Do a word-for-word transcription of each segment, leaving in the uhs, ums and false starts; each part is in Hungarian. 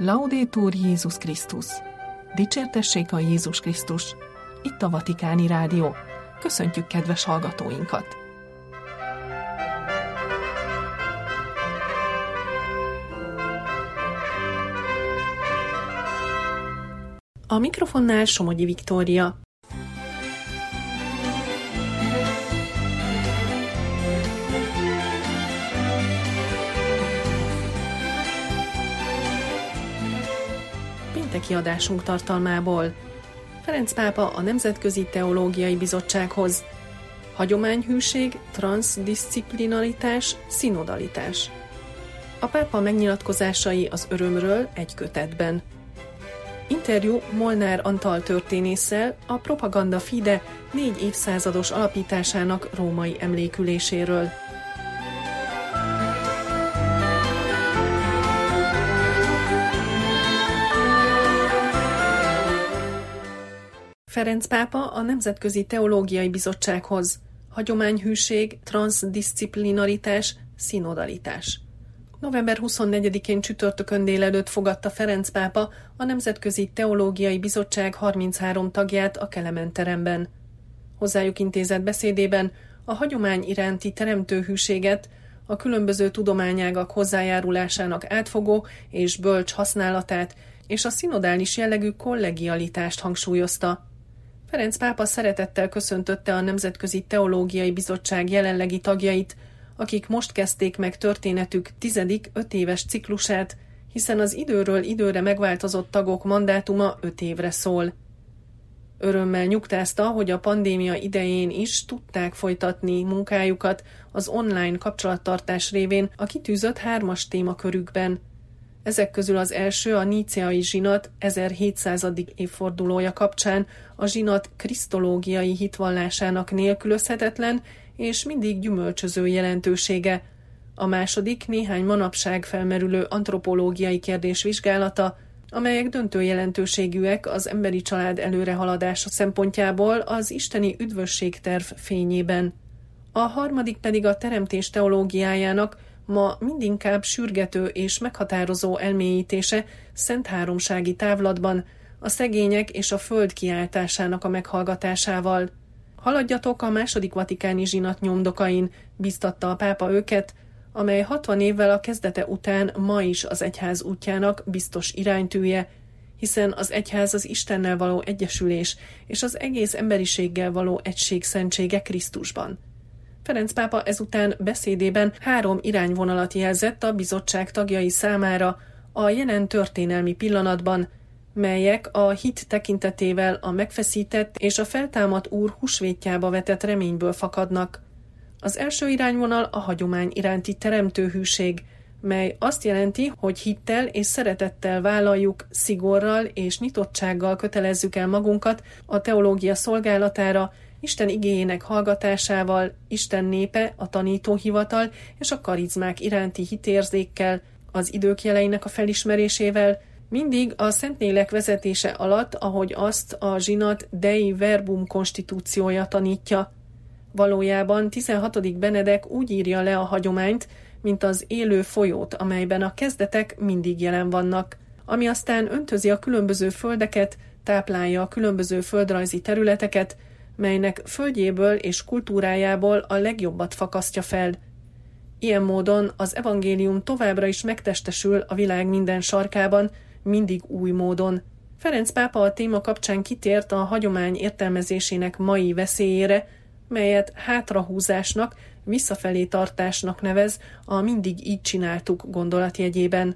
Laudetur Jézus Krisztus! Dicsértessék a Jézus Krisztus! Itt a Vatikáni Rádió. Köszöntjük kedves hallgatóinkat! A mikrofonnál Somogyi Viktória. Pénteki adásunk tartalmából: Ferenc pápa a Nemzetközi Teológiai Bizottsághoz. Hagyományhűség, transzdiszciplinaritás, szinodalitás. A pápa megnyilatkozásai az örömről egy kötetben. Interjú Molnár Antal történésszel a Propaganda Fide négy évszázados alapításának római emléküléséről. Ferenc pápa a Nemzetközi Teológiai Bizottsághoz. Hagyományhűség, transzdiszciplinaritás, szinodalitás. november huszonnegyedikén csütörtökön délelőtt fogadta Ferenc pápa a Nemzetközi Teológiai Bizottság harminchárom tagját a Kelemen teremben. Hozzájuk intézett beszédében a hagyomány iránti teremtőhűséget, a különböző tudományágak hozzájárulásának átfogó és bölcs használatát és a szinodális jellegű kollegialitást hangsúlyozta. Ferenc pápa szeretettel köszöntötte a Nemzetközi Teológiai Bizottság jelenlegi tagjait, akik most kezdték meg történetük tizedik öt éves ciklusát, hiszen az időről időre megváltozott tagok mandátuma öt évre szól. Örömmel nyugtázta, hogy a pandémia idején is tudták folytatni munkájukat az online kapcsolattartás révén a kitűzött hármas témakörükben. Ezek közül az első a níceai zsinat ezerhétszázadik évfordulója kapcsán a zsinat krisztológiai hitvallásának nélkülözhetetlen és mindig gyümölcsöző jelentősége. A második néhány manapság felmerülő antropológiai kérdés vizsgálata, amelyek döntő jelentőségűek az emberi család előrehaladása szempontjából az isteni üdvösségterv fényében. A harmadik pedig a teremtés teológiájának ma mindinkább sürgető és meghatározó elmélyítése szent háromsági távlatban, a szegények és a föld kiáltásának a meghallgatásával. Haladjatok a második vatikáni zsinat nyomdokain, bíztatta a pápa őket, amely hatvan évvel a kezdete után ma is az egyház útjának biztos iránytűje, hiszen az egyház az Istennel való egyesülés és az egész emberiséggel való egység szentsége Krisztusban. Ferenc pápa ezután beszédében három irányvonalat jelzett a bizottság tagjai számára a jelen történelmi pillanatban, melyek a hit tekintetével a megfeszített és a feltámadt Úr húsvétjába vetett reményből fakadnak. Az első irányvonal a hagyomány iránti teremtőhűség, mely azt jelenti, hogy hittel és szeretettel vállaljuk, szigorral és nyitottsággal kötelezzük el magunkat a teológia szolgálatára, Isten igéjének hallgatásával, Isten népe, a tanítóhivatal és a karizmák iránti hitérzékkel, az idők jeleinek a felismerésével, mindig a Szentlélek vezetése alatt, ahogy azt a zsinat Dei Verbum konstitúciója tanítja. Valójában tizenhatodik Benedek úgy írja le a hagyományt, mint az élő folyót, amelyben a kezdetek mindig jelen vannak, ami aztán öntözi a különböző földeket, táplálja a különböző földrajzi területeket, melynek földjéből és kultúrájából a legjobbat fakasztja fel. Ilyen módon az evangélium továbbra is megtestesül a világ minden sarkában, mindig új módon. Ferenc pápa a téma kapcsán kitért a hagyomány értelmezésének mai veszélyére, melyet hátrahúzásnak, visszafelé tartásnak nevez a mindig így csináltuk gondolatjegyében.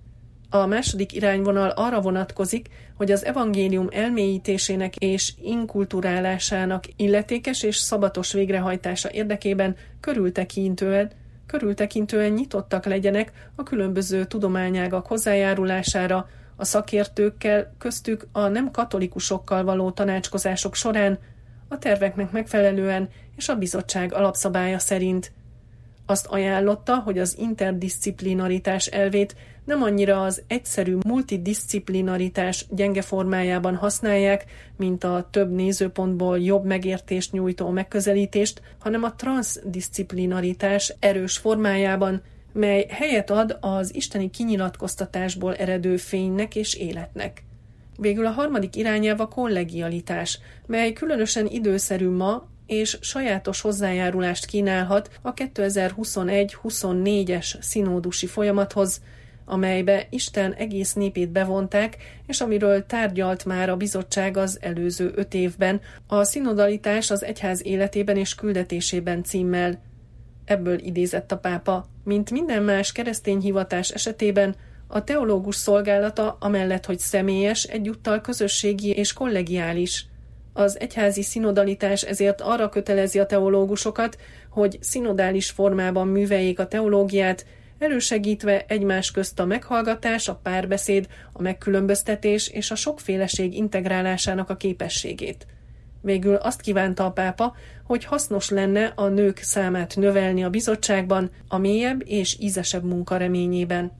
A második irányvonal arra vonatkozik, hogy az evangélium elmélyítésének és inkulturálásának illetékes és szabatos végrehajtása érdekében körültekintően, körültekintően nyitottak legyenek a különböző tudományágak hozzájárulására, a szakértőkkel, köztük a nem katolikusokkal való tanácskozások során, a terveknek megfelelően és a bizottság alapszabálya szerint. Azt ajánlotta, hogy az interdisziplinaritás elvét nem annyira az egyszerű multidisziplinaritás gyenge formájában használják, mint a több nézőpontból jobb megértést nyújtó megközelítést, hanem a transzdisziplinaritás erős formájában, mely helyet ad az isteni kinyilatkoztatásból eredő fénynek és életnek. Végül a harmadik irányelv a kollegialitás, mely különösen időszerű ma, és sajátos hozzájárulást kínálhat a kétezer-huszonegy-huszonnégyes színódusi folyamathoz, amelybe Isten egész népét bevonták, és amiről tárgyalt már a bizottság az előző öt évben, a szinodalitás az egyház életében és küldetésében címmel. Ebből idézett a pápa, mint minden más keresztény hivatás esetében, a teológus szolgálata amellett, hogy személyes, egyúttal közösségi és kollegiális. Az egyházi szinodalitás ezért arra kötelezi a teológusokat, hogy szinodális formában műveljék a teológiát, elősegítve egymás közt a meghallgatás, a párbeszéd, a megkülönböztetés és a sokféleség integrálásának a képességét. Végül azt kívánta a pápa, hogy hasznos lenne a nők számát növelni a bizottságban, a mélyebb és ízesebb munka reményében.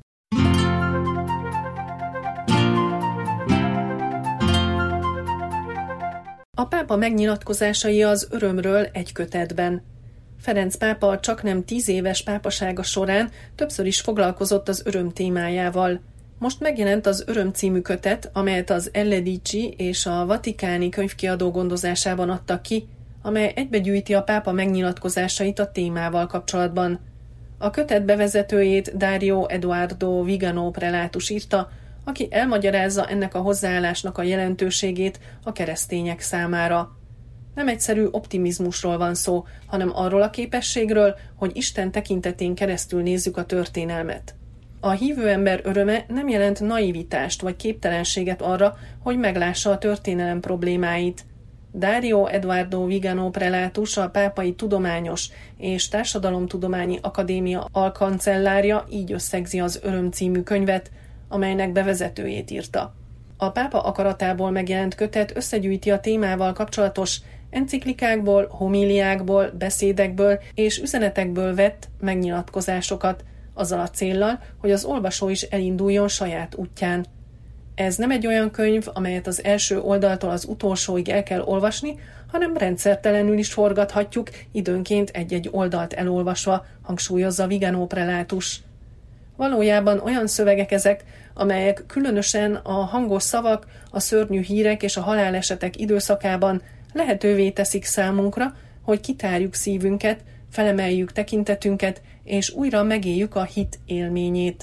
A pápa megnyilatkozásai az örömről egy kötetben. Ferenc pápa csaknem tíz éves pápasága során többször is foglalkozott az öröm témájával. Most megjelent az Öröm című kötet, amelyet az Elledici és a Vatikáni könyvkiadó gondozásában adtak ki, amely egybegyűjti a pápa megnyilatkozásait a témával kapcsolatban. A kötet bevezetőjét Dario Eduardo Vigano prelátus írta, aki elmagyarázza ennek a hozzáállásnak a jelentőségét a keresztények számára. Nem egyszerű optimizmusról van szó, hanem arról a képességről, hogy Isten tekintetén keresztül nézzük a történelmet. A hívő ember öröme nem jelent naivitást vagy képtelenséget arra, hogy meglássa a történelem problémáit. Dario Eduardo Vigano prelátus, a Pápai Tudományos és Társadalomtudományi Akadémia alkancellárja így összegzi az Öröm című könyvet, amelynek bevezetőjét írta. A pápa akaratából megjelent kötet összegyűjti a témával kapcsolatos enciklikákból, homíliákból, beszédekből és üzenetekből vett megnyilatkozásokat, azzal a céllal, hogy az olvasó is elinduljon saját útján. Ez nem egy olyan könyv, amelyet az első oldaltól az utolsóig el kell olvasni, hanem rendszertelenül is forgathatjuk, időnként egy-egy oldalt elolvasva, hangsúlyozza Vigano prelátus. Valójában olyan szövegek ezek, amelyek különösen a hangos szavak, a szörnyű hírek és a halálesetek időszakában lehetővé teszik számunkra, hogy kitárjuk szívünket, felemeljük tekintetünket, és újra megéljük a hit élményét.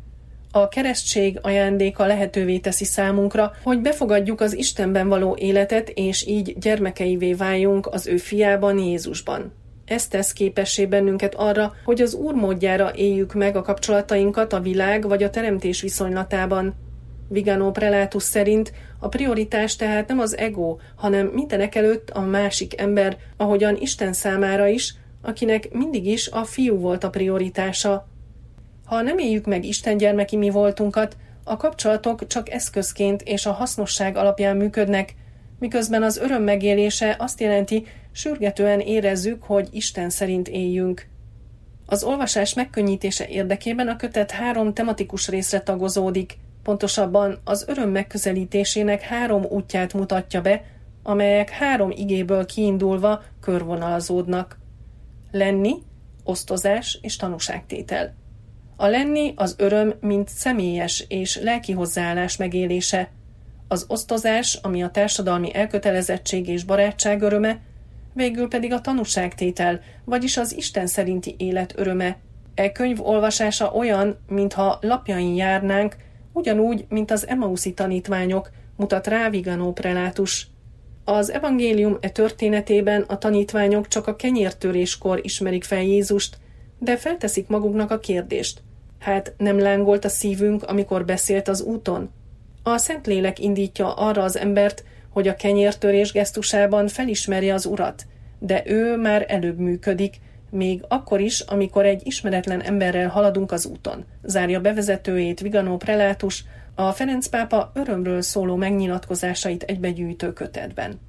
A keresztség ajándéka lehetővé teszi számunkra, hogy befogadjuk az Istenben való életet, és így gyermekeivé váljunk az ő fiában, Jézusban. Ez tesz képessé bennünket arra, hogy az Úr módjára éljük meg a kapcsolatainkat a világ vagy a teremtés viszonylatában. Vigano prelátus szerint a prioritás tehát nem az ego, hanem mindenekelőtt a másik ember, ahogyan Isten számára is, akinek mindig is a fiú volt a prioritása. Ha nem éljük meg Isten gyermeki mi voltunkat, a kapcsolatok csak eszközként és a hasznosság alapján működnek, miközben az öröm megélése azt jelenti, sürgetően érezzük, hogy Isten szerint éljünk. Az olvasás megkönnyítése érdekében a kötet három tematikus részre tagozódik, pontosabban az öröm megközelítésének három útját mutatja be, amelyek három igéből kiindulva körvonalazódnak. Lenni, osztozás és tanúságtétel. A lenni az öröm, mint személyes és lelki hozzáállás megélése. Az osztozás, ami a társadalmi elkötelezettség és barátság öröme, végül pedig a tanúságtétel, vagyis az Isten szerinti élet öröme. E könyv olvasása olyan, mintha lapjain járnánk, ugyanúgy, mint az Emauszi tanítványok, mutat rá Vigano prelátus. Az evangélium e történetében a tanítványok csak a kenyértöréskor ismerik fel Jézust, de felteszik maguknak a kérdést. Hát nem lángolt a szívünk, amikor beszélt az úton? A Szentlélek indítja arra az embert, hogy a kenyértörés gesztusában felismerje az Urat, de ő már előbb működik, még akkor is, amikor egy ismeretlen emberrel haladunk az úton. Zárja bevezetőjét Vigano prelátus a Ferenc pápa örömről szóló megnyilatkozásait egybegyűjtő kötetben.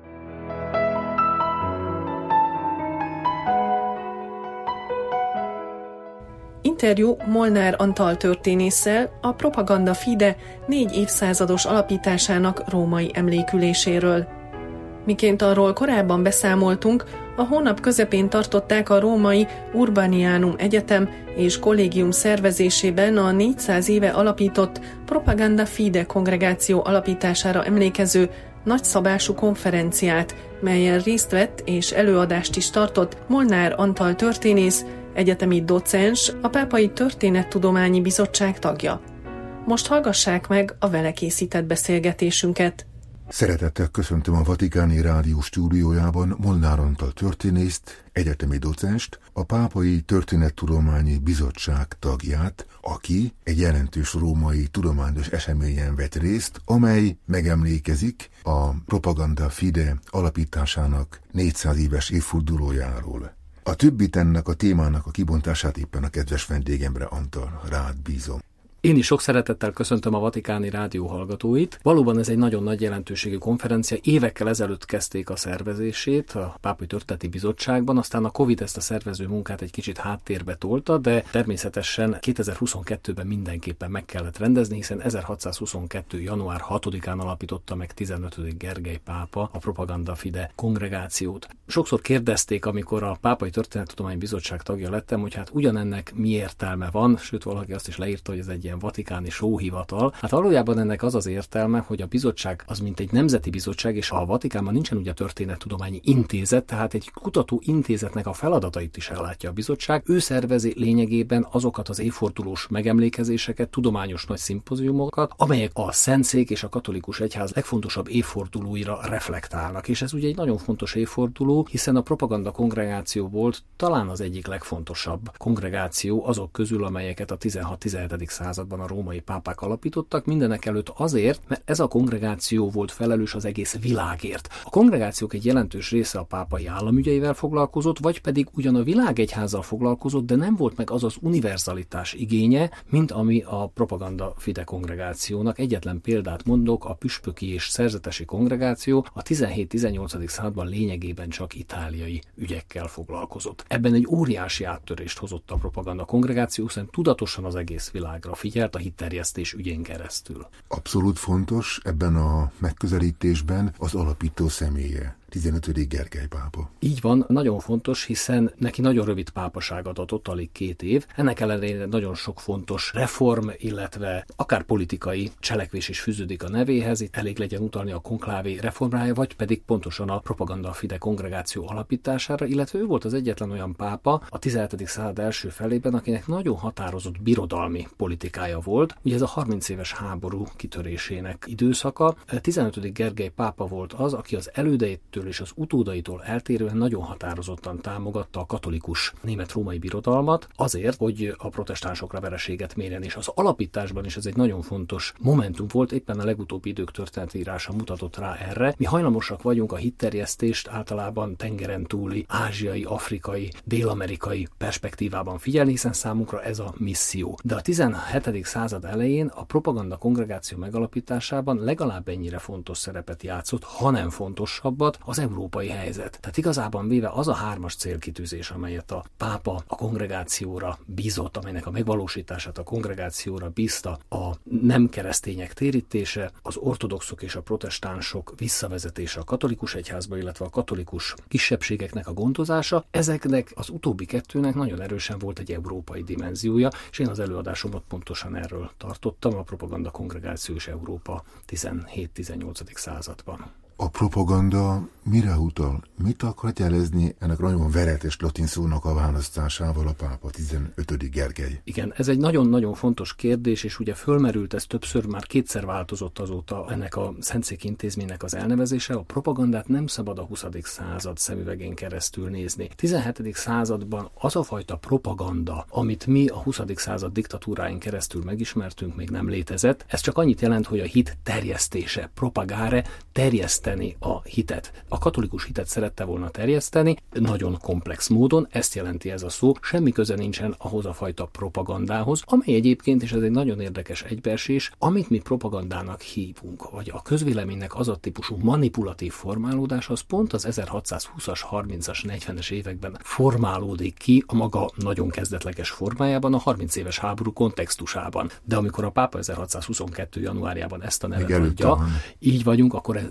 Interjú Molnár Antal történésszel a Propaganda Fide négy évszázados alapításának római emléküléséről. Miként arról korábban beszámoltunk, A hónap közepén tartották a római Urbanianum Egyetem és Kollégium szervezésében a négyszáz éve alapított Propaganda Fide kongregáció alapítására emlékező nagyszabású konferenciát, melyen részt vett és előadást is tartott Molnár Antal történész, egyetemi docens, a Pápai Történettudományi Bizottság tagja. Most hallgassák meg a vele készített beszélgetésünket. Szeretettel köszöntöm a Vatikáni Rádió stúdiójában Molnár Antal történészt, egyetemi docenst, a Pápai Történettudományi Bizottság tagját, aki egy jelentős római tudományos eseményen vett részt, amely megemlékezik a Propaganda Fide alapításának négyszáz éves évfordulójáról. A többit ennek a témának a kibontását éppen a kedves vendégemre, Antal, rád bízom. Én is sok szeretettel köszöntöm a Vatikáni Rádió hallgatóit. Valóban ez egy nagyon nagy jelentőségű konferencia. Évekkel ezelőtt kezdték a szervezését a Pápai Történeti Bizottságban, aztán a Covid ezt a szervező munkát egy kicsit háttérbe tolta, de természetesen kétezer-huszonkettőben mindenképpen meg kellett rendezni, hiszen ezerhatszázhuszonkettő. január hatodikán alapította meg tizenötödik Gergely pápa a Propaganda Fide kongregációt. Sokszor kérdezték, amikor a Pápai Történettudományi Bizottság tagja lettem, hogy hát ugyanennek mi értelme van, sőt valaki azt is leírta, hogy ez egy ilyen vatikáni sóhivatal. Hát valójában ennek az az értelme, hogy a bizottság az mint egy nemzeti bizottság, és a Vatikánban nincsen ugye történettudományi intézet, tehát egy kutató intézetnek a feladatait is ellátja a bizottság. Ő szervezi lényegében azokat az évfordulós megemlékezéseket, tudományos nagy szimpóziumokat, amelyek a Szentszék és a katolikus egyház legfontosabb évfordulóira reflektálnak. És ez ugye egy nagyon fontos évforduló, hiszen a Propaganda kongregáció volt talán az egyik legfontosabb kongregáció azok közül, amelyeket a tizenhat-tizenhetedik században a római pápák alapítottak, mindenek előtt azért, mert ez a kongregáció volt felelős az egész világért. A kongregációk egy jelentős része a pápai államügyeivel foglalkozott, vagy pedig ugyan a világegyházzal foglalkozott, de nem volt meg az az univerzalitás igénye, mint ami a Propaganda Fide kongregációnak. Egyetlen példát mondok, a püspöki és szerzetesi kongregáció a tizenhét-tizennyolcadik században lényegében csak itáliai ügyekkel foglalkozott. Ebben egy óriási áttörést hozott a Propaganda kongregáció, hiszen tudatosan az egész világra figyelt a hitterjesztés ügyén keresztül. Abszolút fontos ebben a megközelítésben az alapító személye, tizenötödik Gergely pápa. Így van, nagyon fontos, hiszen neki nagyon rövid pápaság adatott, alig két év. Ennek ellenére nagyon sok fontos reform, illetve akár politikai cselekvés is fűződik a nevéhez. Itt elég legyen utalni a konklávé reformrája, vagy pedig pontosan a Propaganda Fide kongregáció alapítására, illetve ő volt az egyetlen olyan pápa a tizenhetedik század első felében, akinek nagyon határozott birodalmi politikája volt. Ugye ez a harminc éves háború kitörésének időszaka. tizenötödik Gergely pápa volt az, aki az elődeittől és az utódaitól eltérően nagyon határozottan támogatta a katolikus német-római birodalmat azért, hogy a protestánsokra vereséget mérjen, és az alapításban is ez egy nagyon fontos momentum volt, éppen a legutóbbi idők történetírása mutatott rá erre. Mi hajlamosak vagyunk a hitterjesztést általában tengeren túli, ázsiai, afrikai, dél-amerikai perspektívában figyelni, hiszen számunkra ez a misszió. De a tizenhetedik század elején a Propaganda kongregáció megalapításában legalább ennyire fontos szerepet játszott, hanem fontosabbat, az európai helyzet. Tehát igazában véve az a hármas célkitűzés, amelyet a pápa a kongregációra bízott, amelynek a megvalósítását a kongregációra bízta, a nem keresztények térítése, az ortodoxok és a protestánsok visszavezetése a katolikus egyházba, illetve a katolikus kisebbségeknek a gondozása. Ezeknek az utóbbi kettőnek nagyon erősen volt egy európai dimenziója, és én az előadásomat pontosan erről tartottam, a Propaganda kongregáció és Európa tizenhét-tizennyolcadik században. A propaganda mire utal? Mit akar jelezni ennek nagyon veretes latin szónak a választásával a pápa tizenötödik Gergely? Igen, ez egy nagyon-nagyon fontos kérdés, és ugye fölmerült ez többször, már kétszer változott azóta ennek a Szentszék intézménynek az elnevezése. A propagandát nem szabad a huszadik század szemüvegén keresztül nézni. tizenhetedik században az a fajta propaganda, amit mi a huszadik század diktatúráin keresztül megismertünk, még nem létezett. Ez csak annyit jelent, hogy a hit terjesztése, propagare, terjesztése a hitet. A katolikus hitet szerette volna terjeszteni, nagyon komplex módon, ezt jelenti ez a szó, semmi köze nincsen ahhoz a fajta propagandához, amely egyébként, és ez egy nagyon érdekes egybeesés, amit mi propagandának hívunk, vagy a közvéleménynek az a típusú manipulatív formálódás, az pont az ezerhatszázhúszas, harmincas, negyvenes években formálódik ki a maga nagyon kezdetleges formájában, a harminc éves háború kontextusában. De amikor a pápa ezerhatszázhuszonkettő januárjában ezt a nevet adja, így vagyunk, akkor ez, ez abszolút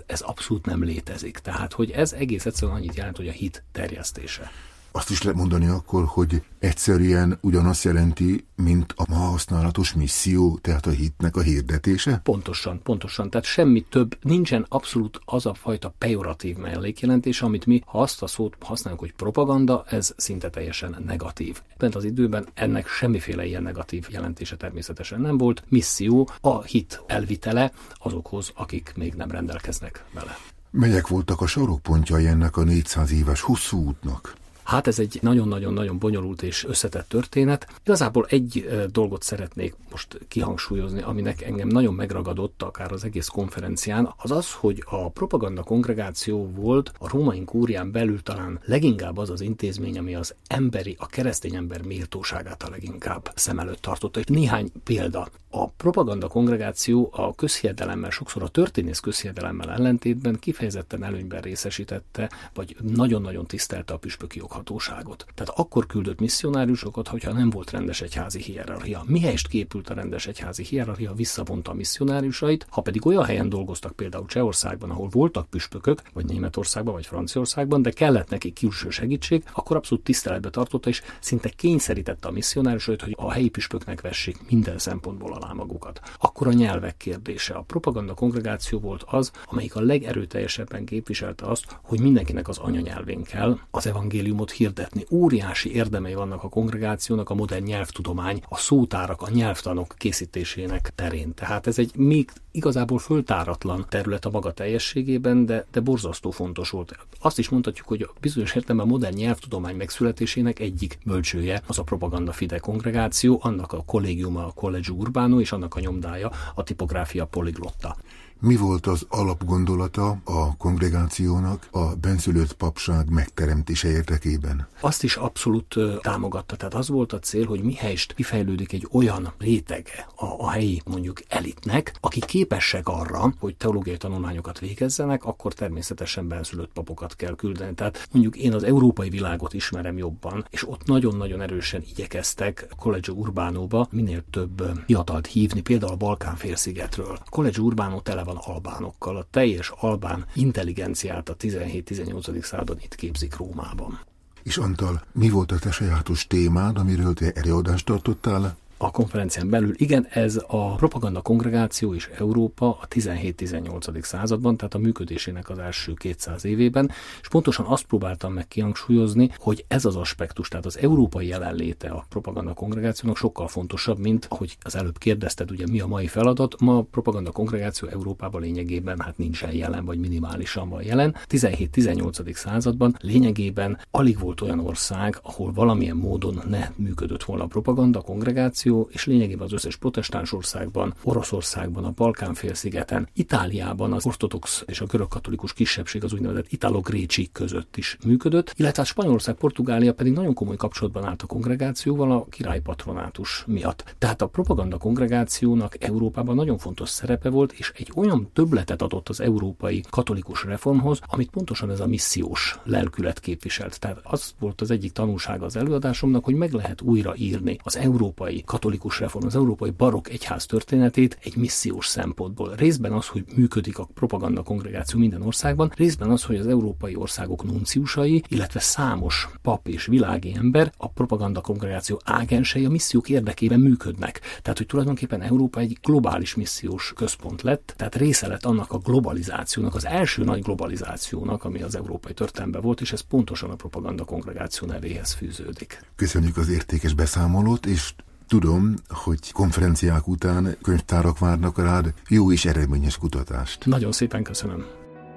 abszolút nem létezik. Tehát, hogy ez egész egyszerűen annyit jelent, hogy a hit terjesztése. Azt is lehet mondani akkor, hogy egyszerűen ugyanazt jelenti, mint a ma használatos misszió, tehát a hitnek a hirdetése? Pontosan, pontosan. Tehát semmi több, nincsen abszolút az a fajta pejoratív mellékjelentés, amit mi, ha azt a szót használjuk, hogy propaganda, ez szinte teljesen negatív. Bent az időben ennek semmiféle ilyen negatív jelentése természetesen nem volt. Misszió, a hit elvitele azokhoz, akik még nem rendelkeznek vele. Melyek voltak a sarokpontjai ennek a négyszáz éves hosszú útnak? Hát ez egy nagyon-nagyon-nagyon bonyolult és összetett történet. Igazából egy dolgot szeretnék most kihangsúlyozni, aminek engem nagyon megragadott akár az egész konferencián, az az, hogy a propaganda kongregáció volt a római kúrián belül talán leginkább az az intézmény, ami az emberi, a keresztény ember méltóságát a leginkább szem előtt tartotta. Néhány példa. A propaganda kongregáció a közhiedelemmel, sokszor a történész közhiedelemmel ellentétben kifejezetten előnyben részesítette, vagy nagyon-nagyon tisztelte a püspöki joghatóságot. Tehát akkor küldött misszionáriusokat, hogyha nem volt rendes egyházi hierarchia. Mihelyest képült a rendes egyházi hierarchia, visszavonta a misszionáriusait, ha pedig olyan helyen dolgoztak, például Csehországban, ahol voltak püspökök, vagy Németországban, vagy Franciaországban, de kellett neki külső segítség, akkor abszolút tiszteletbe tartotta, és szinte kényszerítette a misszionáriusait, hogy a helyi püspöknek vessék minden szempontból alá magukat. Akkor a nyelvek kérdése. A propaganda kongregáció volt az, amelyik a legerőteljesebben képviselte azt, hogy mindenkinek az anyanyelvén kell az evangéliumot hirdetni. Óriási érdemei vannak a kongregációnak a modern nyelvtudomány, a szótárak, a nyelvtanok készítésének terén. Tehát ez egy még igazából föltáratlan terület a maga teljességében, de, de borzasztó fontos volt. Azt is mondhatjuk, hogy bizonyos értelemben a modern nyelvtudomány megszületésének egyik bölcsője az a Propaganda Fide kongregáció, annak a kollégiuma a Collegio Urbano, és annak a nyomdája a Tipográfia Poliglotta. Mi volt az alapgondolata a kongregációnak a bennszülött papság megteremtése érdekében? Azt is abszolút uh, támogatta. Tehát az volt a cél, hogy mihelyest kifejlődik egy olyan rétege a, a helyi mondjuk elitnek, aki képesek arra, hogy teológiai tanulmányokat végezzenek, akkor természetesen bennszülött papokat kell küldeni. Tehát mondjuk én az európai világot ismerem jobban, és ott nagyon-nagyon erősen igyekeztek a Collegio Urbánóba minél több fiatalt hívni, például a Balkán-félszigetről. A Collegio Urbano tele van albánokkal, a teljes albán intelligenciát a tizenhét-tizennyolcadik században itt képzik Rómában. És Antal, mi volt a te sajátos témád, amiről te előadást tartottál? A konferencián belül, igen, ez a propaganda kongregáció és Európa a tizenhét-tizennyolcadik században, tehát a működésének az első kétszáz évében, és pontosan azt próbáltam meg kihangsúlyozni, hogy ez az aspektus, tehát az európai jelenléte a propaganda kongregációnak sokkal fontosabb, mint ahogy az előbb kérdezted, ugye mi a mai feladat, ma a propaganda kongregáció Európában lényegében hát nincsen jelen, vagy minimálisan van jelen. tizenhét-tizennyolcadik században lényegében alig volt olyan ország, ahol valamilyen módon ne működött volna a propaganda kongregáció, és lényegében az összes protestáns országban, Oroszországban, a Balkán-félszigeten, Itáliában az ortodox és a görögkatolikus kisebbség az úgynevezett Italo-Gréci között is működött, illetve a Spanyolország, Portugália pedig nagyon komoly kapcsolatban állt a kongregációval a királypatronátus miatt. Tehát a propaganda kongregációnak Európában nagyon fontos szerepe volt, és egy olyan többletet adott az európai katolikus reformhoz, amit pontosan ez a missziós lelkület képviselt. Tehát az volt az egyik tanulsága az előadásomnak, hogy meg lehet újra írni az európai katolikus reform, az európai barokk egyház történetét egy missziós szempontból. Részben az, hogy működik a propaganda kongregáció minden országban, részben az, hogy az európai országok nunciusai, illetve számos pap és világi ember a propaganda kongregáció ágensei a missziók érdekében működnek. Tehát, hogy tulajdonképpen Európa egy globális missziós központ lett, tehát része lett annak a globalizációnak, az első nagy globalizációnak, ami az európai történelemben volt, és ez pontosan a propaganda kongregáció nevéhez fűződik. Köszönjük az értékes beszámolót, és tudom, hogy konferenciák után könyvtárak várnak rád jó és eredményes kutatást. Nagyon szépen köszönöm.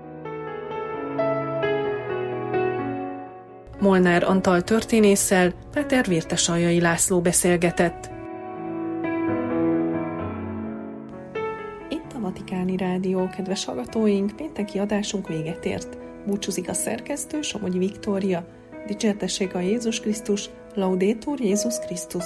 Molnár Antal történésszel Péter Vértesaljai László beszélgetett. Itt a Vatikáni Rádió, kedves hallgatóink, pénteki adásunk véget ért. Búcsúzik a szerkesztő, Somogyi Viktória. Dicsértessék a Jézus Krisztus, Laudetur Jézus Krisztus.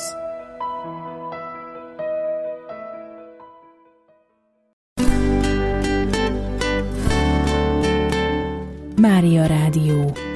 Mária Rádió.